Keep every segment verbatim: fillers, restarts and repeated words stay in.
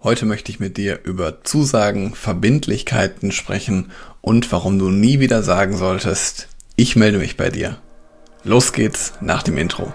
Heute möchte ich mit dir über Zusagen, Verbindlichkeiten sprechen und warum du nie wieder sagen solltest, ich melde mich bei dir. Los geht's nach dem Intro.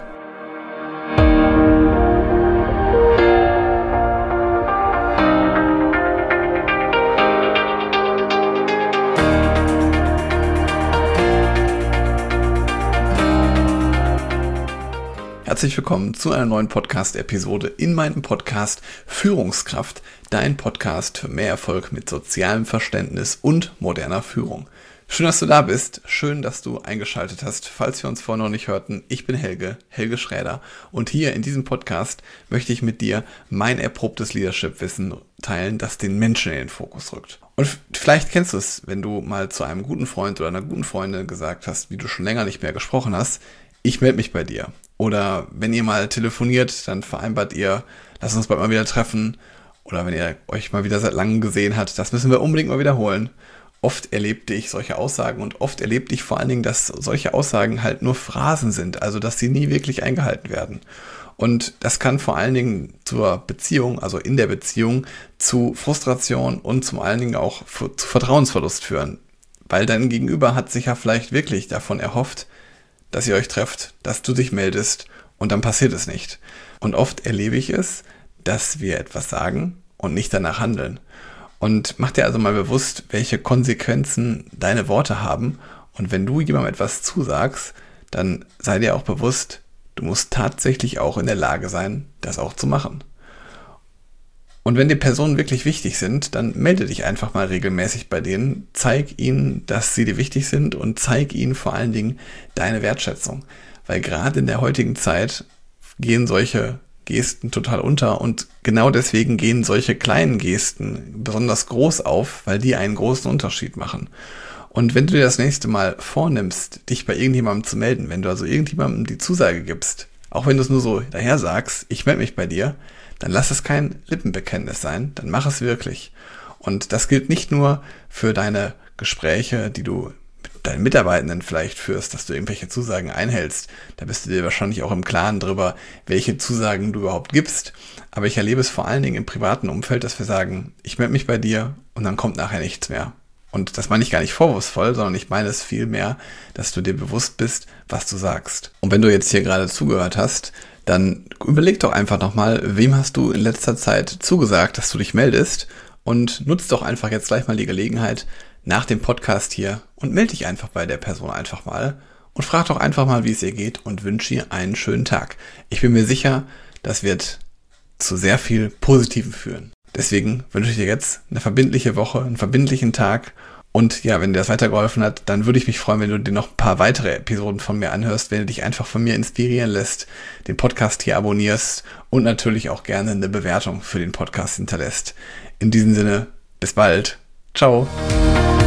Herzlich willkommen zu einer neuen Podcast-Episode in meinem Podcast Führungskraft, dein Podcast für mehr Erfolg mit sozialem Verständnis und moderner Führung. Schön, dass du da bist, schön, dass du eingeschaltet hast. Falls wir uns vorher noch nicht hörten, ich bin Helge, Helge Schräder und hier in diesem Podcast möchte ich mit dir mein erprobtes Leadership-Wissen teilen, das den Menschen in den Fokus rückt. Und vielleicht kennst du es, wenn du mal zu einem guten Freund oder einer guten Freundin gesagt hast, wie du schon länger nicht mehr gesprochen hast, ich melde mich bei dir. Oder wenn ihr mal telefoniert, dann vereinbart ihr, lasst uns bald mal wieder treffen. Oder wenn ihr euch mal wieder seit langem gesehen habt, das müssen wir unbedingt mal wiederholen. Oft erlebte ich solche Aussagen und oft erlebte ich vor allen Dingen, dass solche Aussagen halt nur Phrasen sind, also dass sie nie wirklich eingehalten werden. Und das kann vor allen Dingen zur Beziehung, also in der Beziehung, zu Frustration und zum allen Dingen auch zu Vertrauensverlust führen. Weil dein Gegenüber hat sich ja vielleicht wirklich davon erhofft, dass ihr euch trefft, dass du dich meldest und dann passiert es nicht. Und oft erlebe ich es, dass wir etwas sagen und nicht danach handeln. Und mach dir also mal bewusst, welche Konsequenzen deine Worte haben. Und wenn du jemandem etwas zusagst, dann sei dir auch bewusst, du musst tatsächlich auch in der Lage sein, das auch zu machen. Und wenn die Personen wirklich wichtig sind, dann melde dich einfach mal regelmäßig bei denen, zeig ihnen, dass sie dir wichtig sind und zeig ihnen vor allen Dingen deine Wertschätzung. Weil gerade in der heutigen Zeit gehen solche Gesten total unter und genau deswegen gehen solche kleinen Gesten besonders groß auf, weil die einen großen Unterschied machen. Und wenn du dir das nächste Mal vornimmst, dich bei irgendjemandem zu melden, wenn du also irgendjemandem die Zusage gibst, auch wenn du es nur so daher sagst, ich melde mich bei dir, dann lass es kein Lippenbekenntnis sein, dann mach es wirklich. Und das gilt nicht nur für deine Gespräche, die du mit deinen Mitarbeitenden vielleicht führst, dass du irgendwelche Zusagen einhältst. Da bist du dir wahrscheinlich auch im Klaren darüber, welche Zusagen du überhaupt gibst. Aber ich erlebe es vor allen Dingen im privaten Umfeld, dass wir sagen, ich melde mich bei dir und dann kommt nachher nichts mehr. Und das meine ich gar nicht vorwurfsvoll, sondern ich meine es vielmehr, dass du dir bewusst bist, was du sagst. Und wenn du jetzt hier gerade zugehört hast, dann überleg doch einfach nochmal, wem hast du in letzter Zeit zugesagt, dass du dich meldest und nutz doch einfach jetzt gleich mal die Gelegenheit nach dem Podcast hier und melde dich einfach bei der Person einfach mal und frag doch einfach mal, wie es ihr geht und wünsche ihr einen schönen Tag. Ich bin mir sicher, das wird zu sehr viel Positivem führen. Deswegen wünsche ich dir jetzt eine verbindliche Woche, einen verbindlichen Tag. Und ja, wenn dir das weitergeholfen hat, dann würde ich mich freuen, wenn du dir noch ein paar weitere Episoden von mir anhörst, wenn du dich einfach von mir inspirieren lässt, den Podcast hier abonnierst und natürlich auch gerne eine Bewertung für den Podcast hinterlässt. In diesem Sinne, bis bald. Ciao.